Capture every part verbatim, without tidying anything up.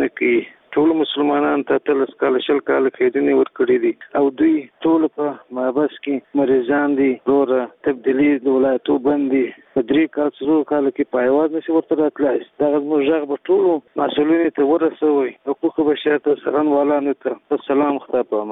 نه کوي. ټول مسلمانان ته تلس کال شل کال قیدونه ورکړي دي او دوی ټول په مابس کې مریضان دي. روره تبدیلی د ولایتو باندې په درې کال څلور کال کې پایواز نشي ورته راتلای. دا زموږ غږ به ټولو مسؤلینو ته ورسوي. حقوق بشر ته سران والانو ته سلام خطابه.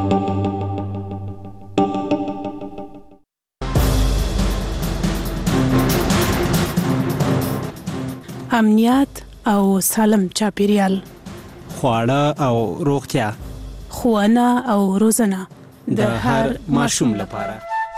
امنیت او سالم چاپیریال، خواړه او روغتیا، ښوونه او روزنه د هر ماشوم لپاره.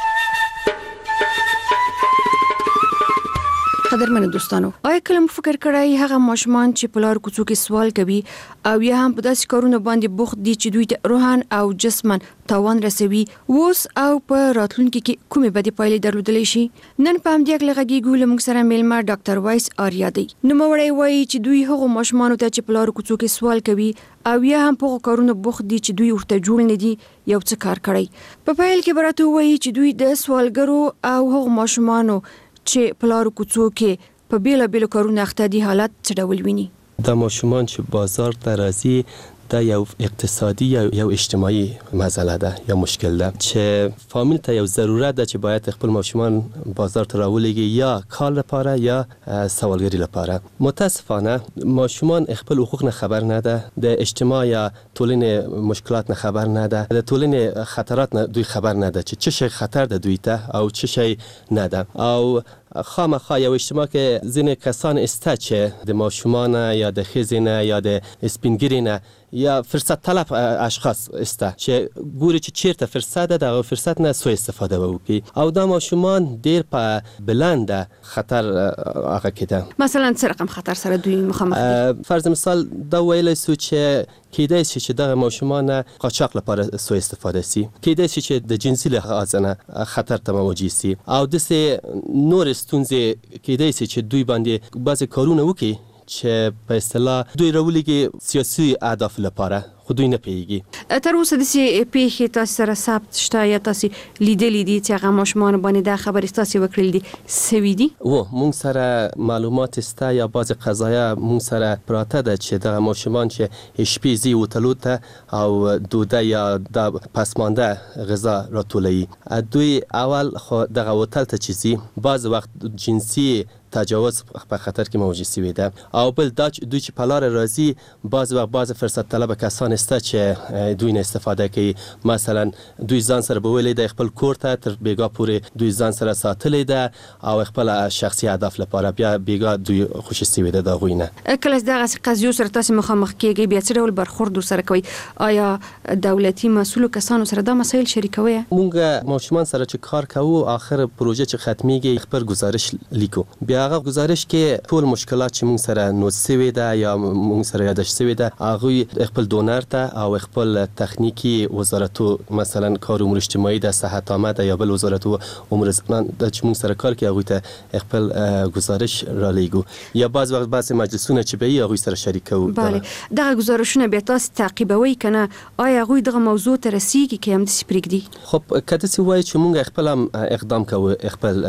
قدرمنو دوستانو، آیا کله مو فکر کړی هغه ماشومان چې په لار کوڅو کې سوال کوي او یا هم په داسې کارونو باندې بوخت دي چې دوی ته روحاً او جسماً تاوان رسوي، اوس او په راتلونکي کې کومې بدې پایلې درلودلی شي؟ نن په همدې هکله غږیږو. له موږ سره میلمه ډاکټر وایس آریا دی. نوموړی وایي چې دوی هغو ماشومانو ته چې په لارو کوڅو کې سوال کوي او یا هم په هغو کارونو بوخت دي چې دوی ورته جوړ نه دي یو څه کار کړی. په پیل کې به راته ووایي چې دوی د سوالګرو او هغو ماشومانو چې په لارو کوڅو کې په بیلا بیلو کارونو اخته دي حالت څه ډول ویني؟ د ماشومان چې بازار ته راځي دا یو اقتصادي یا یو اجتماعي مسئله ده یا مشکل ده چې فامیل ته یو ضرورت ده چې باید خپل ماشومان بازار ته راولېږي یا کار لپاره یا سوالګری لپاره. متاسفانه ماشومان خپل حقوق نه خبر نه ده، د اجتماع یا ټولنې مشکلات نه خبر نه ده، د ټولنې خطرات نه دوی خبر نه ده چې چه شی خطر ده دوی ته او چه شی نه ده. او خامخا یو اجتماع کې ځینې کسان استه چې د ماشومان یا د ښځې نه یا د سپینګیري نه یا فرصت طلب اشخاص استه چې ګوري چې چیرته فرصت ده دغه فرصت نه سوء استفاده وکړي او دا ماشومان ډیر په بلند خطر هغه کېده. مثلا څه رقم خطر سره دوی مخامخ دي؟ فرض مثال دا ویلی سو چې کېدای شي چې دغه ماشومان قاچاق لپاره سوء استفاده سي، کېدای شي چې د جنسي لحاظ نه خطر ته مواجه سي او داسې نور ستونزې کېدای شي چې دوی باندې بعضې کارونه وکړي چې په اصطلاح دوی راولېږي سیاسي اهداف لپاره خو دوی نه پوهېږي. تر اوسه داسې پیښې تاسو سره ثبت شته یا تاسو لیدلي دي چې هغه ماشومان باندې دا خبرې تاسو وکړل دي سوي دي؟ و مونږ سره معلومات سته یا بعضې قضایه مونږ سره پراته ده چې دغه ماشومان چې شپې ځي وتلو ته او دوده یا د پسمانده غذا راټولوي، دوی اول خو دغه وتل ته چې ځي بعض وخت جنسي تجاوز په خطر کې موجود سوی ده او بل دا دوی چې په لاره راځي بعض وخت بعض فرصت طلب کسان استه چې دوی نه استفاده کوي. مثلا دوی ځان سره به ویلی د خپل کور ته تر بیګا پورې دوی ځان سره ساتلی ده او خپل شخصي هدف لپاره بیا بیګا دوی خوشي سوی ده د هغوی نه. کله چې دغسې قضیو سره تاسو مخامخ کیږئ بیا څه ډول برخورد ورسره کوئ؟ آیا دولتي مسؤلو کسانو سره دا مسایل شریکوئ؟ مونږ ماشومان سره چې کار کوو آخر پروژه چې ختمیږي خپل گزارش لیکو، بیا هغه گزارش کې ټول مشکلات چې مونږ سره نوٹ سوي ده یا مونږ سره یادداشت سوي ده هغوی خپل دونر ته او خپل تخنیکی وزارتو مثلا کار امور اجتماعي ده، صحت عامه ده یا بل وزارتو امور زنان ده چې مونږ سره کار کوي هغوی ته خپل گزارش را لیږو یا بعض وخت بعضې مجلسونه چې به وي هغوی سره شریکوو. بله، دغه گزارشونه بیا تاسو تعقیبوئ که نه؟ آیا هغوی دغه موضوع ته رسیږي که همداسې پرېږدي؟ خب که داسې وایي چې مونږ خپل هم اقدام کوو خپل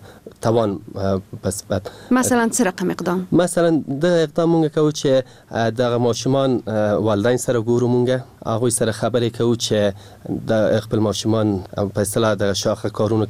توان بس بعد مثلا څه رقم اقدام؟ مثلا د اقدام مونږ کوو چې دغه ماشومان والدین سره ګورو، مونږ هغوی سره خبرې کوو چې د خپل ماشومان په اصطلاح د شاخه کارونو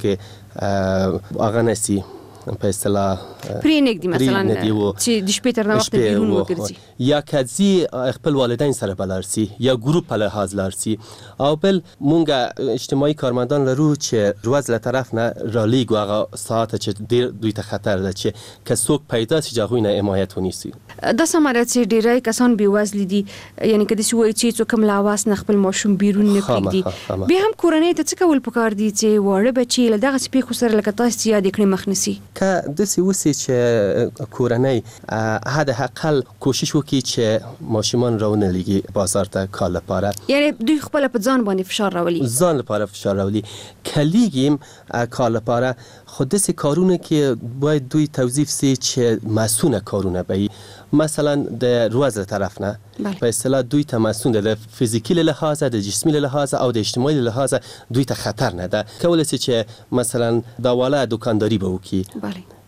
کې هغه نسی په اصطلاح پرې نږدي مثلا چې د شپې تر ناوخته بیرون وګرځي یا که ځي خپل والدین سره به لاړ سي یا ګروپ په لحاظ لاړ سي. او بل مونږ اجتماعي کارمندان لرو چې روز له طرف نه رالیږو هغه ساعت چې ډېر دوی ته خطر ده چې که څوک پیدا سي چې هغوی نه حمایت ونیسي. دا سمه ده چې ډېری کسان بېوزلي دي، یعنې که داسې وایي چې څوک هم له حواس نه خپل ماشوم بیرون نه پرېږدي، بیا هم کورنۍ ته څه کول پکار دي چې واړه بچي له دغسې پیښو سره لکه تاسو چې یادې کړې مخ نیسي؟ که داسې وسي چې کورنۍ حداقل کوشش وکړي چې ماشومان راونه لیږي بازار ته کار لپاره، یعنې دوی خپله په ځان باندې فشار راولي، ځان لپاره فشار راولي. که لیږیم کار لپاره خو داسې کارونه کې باید دوی توظیف سي چې مسونه کارونه به مثلا د روز له طرف نه په اصطلاح دوی ته مسون ده، د فیزیکی له لحاظه د جسمی له لحاظه او د اجتماعي له لحاظه دوی ته خطر نه ده. کولی سي چې مثلا دا والا دکانداری به وکړي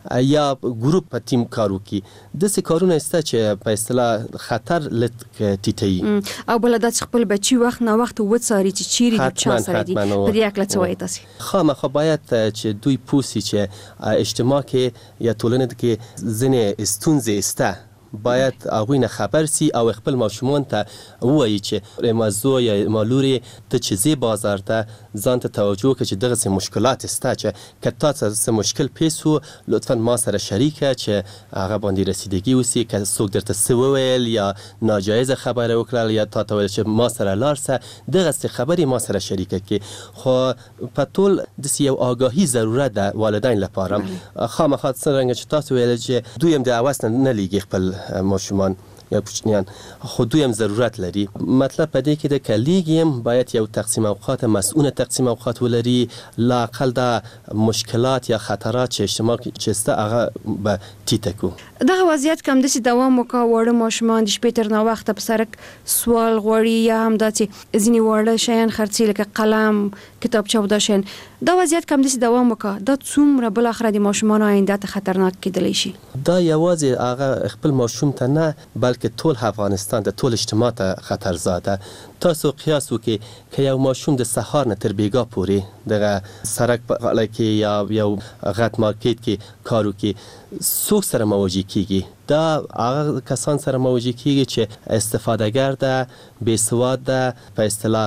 یا ګروپ په ټیم کار وکړي. داسې کارونه شته چې په اصطلاح خطر لږ ټیټوي. او بل دا چې خپل بچي وخت نه وخت وڅاري چې چیرې د چا سره دي. په دې اړه څه وایي تاسو؟ خامخا باید چې دوی پوه شي چې اجتماع کې یا ټولنه کې ځینې ستونزې شته، باید هغوی نه خبر سي او خپل ماشومان ته ووایي چې موضوع یا مالوري ته چې ځې بازار ته ځان ته توجه کړه چې دغسې مشکلات شته، چې که تا ته څه مشکل پیښ و لطفا ما سره شریکه چې هغه باندې رسیدګي وسي. که څوک درته څه وویل یا ناجایزه خبره وکړل یا تا ته ویل چې ما سره لاړ شه، دغسې خبرې ما سره شریکه کړي. خو په ټول داسې یو آګاهي ضرورت ده والدین لپاره. خامخا څرنګه چې تاسو ویل چې دوی هم د هوس نه نه لیږي خپل ماشومان یا کوچنیان، خو دوی هم ضرورت لري. مطلب په دې کې د کلیږي هم باید یو تقسیم اوقات مسئول تقسیم اوقات ولري، لااقل دا مشکلات یا خطرات چې اجتماع چې سته هغه به ټیټه کړو. دغه وضعیت که همداسې دوام وکړي، واړه ماشومان د شپې تر ناوخته په سړک سوال غواړي یا هم دا چې ځینې واړه شیان خرڅي لکه قلم، کتابچه او دا شیان، دا وضعیت که همداسې دوام وکړي، دا څومره بالاخره د ماشومانو آینده ته خطرناک کېدلی شي؟ دا یوازې هغه خپل ماشوم ته نه بلکې ټول افغانستان ته، ټول اجتماع ته خطر زاده. تاسو قیاس وکړئ که یو ماشوم د سهار نه تر بیګا پورې دغه سړک په غاړه کې یا یو غټ مارکیټ کې کار وکړي، څوک سره مواجه کیږي؟ دا هغه کسان سره مواجه کیږي چې استفادهګر ده، بې سواد ده، په اصطلاح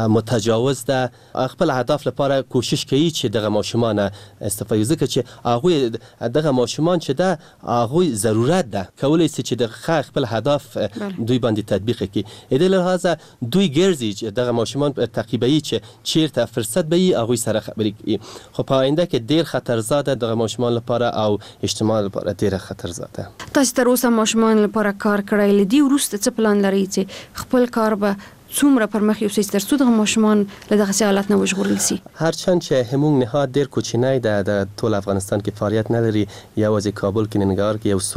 متجاوز ده، خپل اهداف لپاره کوشش کوي چې دغه ماشومان استفاده، ځکه چې هغوی دغه ماشومان چې ده هغوی ضرورت ده کولی شي چې دغه خپل هدف دوی باندې تطبیق کړي. د دې لحاظه دوی ګرځي چې دغه ماشومان تعقیبوي چې چیرته فرصت به وي هغوی سره خبرې کوي. خو په آینده کې ډېر خطرزاده دغه ماشومان لپاره او اجتماع لپاره ډېره خطرزاده. تاسو تر اوسه ماشومان لپاره کار کړی، له دې وروسته څه پلان لرئ چې خپل کار به څومره پر مخ یوسئ تر څو دغه ماشومان له دغسې حالت نه وژغورل شي؟ هرچند چې همون نهاد ډېر کوچنی ده، د ټول افغانستان کې فعالیت نه لري، یوازې کابل کې ننګرهار کې یو څو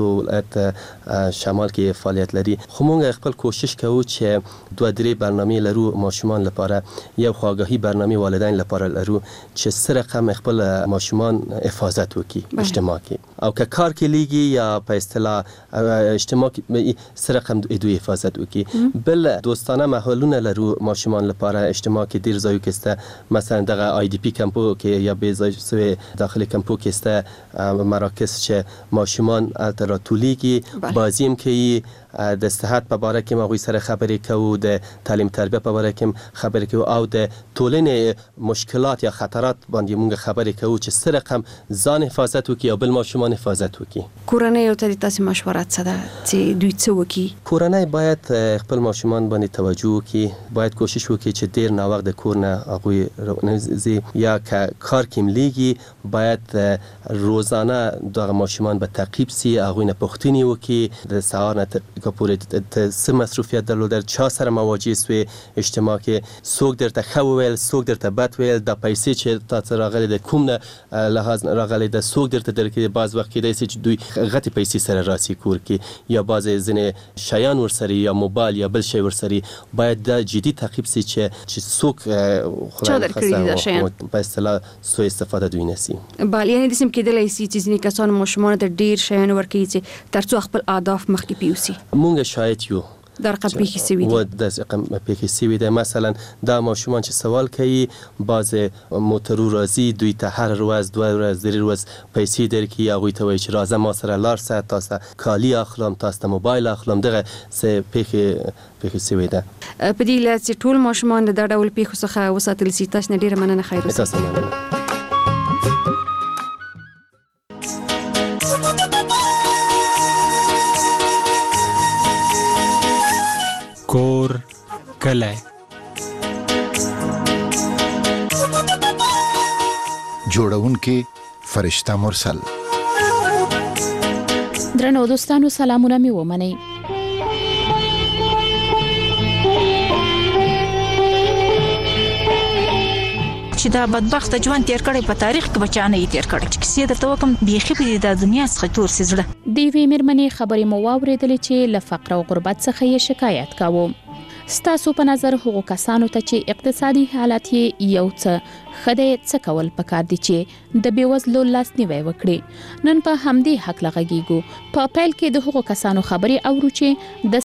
ولایت شمال کې فعالیت لري، خو موږ خپل کوشش کوو چې دوه درې برنامې لرو ماشومان لپاره. یو خواږهي برنامې والدین لپاره لرو چې څه رقم خپل ماشومان حفاظت وکړي اجتماع کې، او که کار کې لیږي یا په اصطلاح اجتماع کې څه رقم دوی حفاظت وکړي. بل دوستانه ماحول لرو ماشومان لپاره اجتماع کې ډیر ځایو کې سته، مثلا دغه آی دی پی کمپو کې یا به ځای سوی داخلي کمپو کې سته مراکز چې ماشومان الته راټولیږي، بازی هم کوي، د صحت په باره کې هغوی سره خبرې کوو، د تعلیم تربیه په باره کې خبرې کوو، او د ټولنې مشکلات یا خطرات باندې موږ خبرې کوو چې څه رقم ځان حفاظت وکړي او بل ماشومان حفاظت وکړي. کورنۍ ته تاسو مشوره څه ده چې دوی څه وکړي؟ کورنۍ باید خپل ماشومان باندې توجه وکړي، باید کوشش وکړي چې ډیر ناوخت د کور نه هغوی راونوځي، یا که کار کې ملیږي باید روزانه دغه ماشومان به تعقیب سي، هغوی نه پوښتنې وکړي د سهار نه که پورې ته څه مصروفیت درلودل، چا سره مواجه سوې اجتماع کې، څوک درته ښه وویل، څوک درته بد ویل، دا پیسې چې تا څه راغلي د کوم نه لحاظ راغلی ده، څوک درته درکړي. بعض وخت کېدای شي چې دوی غټې پیسې سره راسي کور کې، یا بعضې ځینې شیان ورسره یا موبایل یا بل شی ورسره، باید دا جدي تعقیب سي چې چې څوک چا درکړي دا شیان په اصطلاح سوء استفاده دوی نه سي. بله، یعنې داسې هم کېدلی شي چې ځینې کسان ماشومانو ته ډېر شیان ورکوي چې تر څو خپل اهداف مخکې پیوسي. مونږ شاید یو دا رقم پیښې سوي دي، و داسې رقم پیښې سوي دي. مثلا دا ماشومان چې سوال کوي، بعضې موټرو راځي دوی ته هر ورځ دوه ورځ درې ورځ پیسې درکړي، هغوی ته وایي چې راځه ما سره لاړ شه، تاسو ته کالي اخلم، تاسو ته موبایل اخلم. دغه څه پیښې پیښې سوي ده. په دې هیله چې ټول ماشومان د دا ډول پیښو څخه وساتل شي. تاسو نه ډېره مننه. خیر اوسئ. تاسو مننه. کور کلی جوړونکي فرشته مرسل. درنو دوستانو سلامونه مې ومنئ. چې دا بدبخت ژوند تیر کړي په تاریخ کې بچانه یې تیر کړي چې کیسې درته وکم بیخي په د دنیا څخه تور سي زړه. دیوی مېرمنې خبرې مو واورېدلې چې له فقر او غربت څخه یې شکایت کاوه. ستاسو په نظر هغو کسانو ته چې اقتصادي حالت یې یو څه خدای څه کول پکار دي چې د بیوزلو لاسنیوي وکړي. نن په همدې حق لغږیږو. په پیل کې د هغو کسانو خبرې اورو چې د